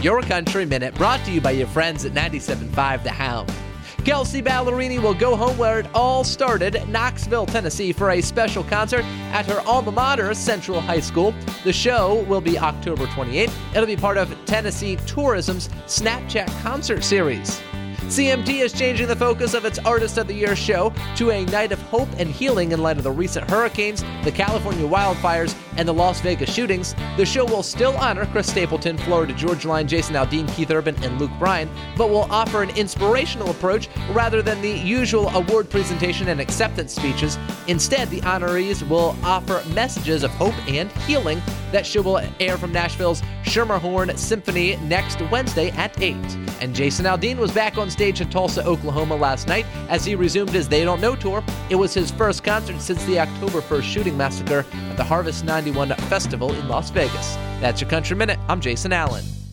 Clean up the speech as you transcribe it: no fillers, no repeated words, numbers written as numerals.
Your Country Minute, brought to you by your friends at 97.5 The Hound. Kelsea Ballerini will go home where it all started, Knoxville, Tennessee, for a special concert at her alma mater, Central High School. The show will be October 28th. It'll be part of Tennessee Tourism's Snapchat concert series. CMT is changing the focus of its Artist of the Year show to a night of hope and healing in light of the recent hurricanes, the California wildfires, and the Las Vegas shootings. The show will still honor Chris Stapleton, Florida Georgia Line, Jason Aldean, Keith Urban, and Luke Bryan, but will offer an inspirational approach rather than the usual award presentation and acceptance speeches. Instead, the honorees will offer messages of hope and healing. That show will air from Nashville's Schermerhorn Symphony next Wednesday at 8. And Jason Aldean was back on stage in Tulsa, Oklahoma last night as he resumed his They Don't Know tour. It was his first concert since the October 1st shooting massacre at the Harvest 91 Festival in Las Vegas. That's your Country Minute. I'm Jason Allen.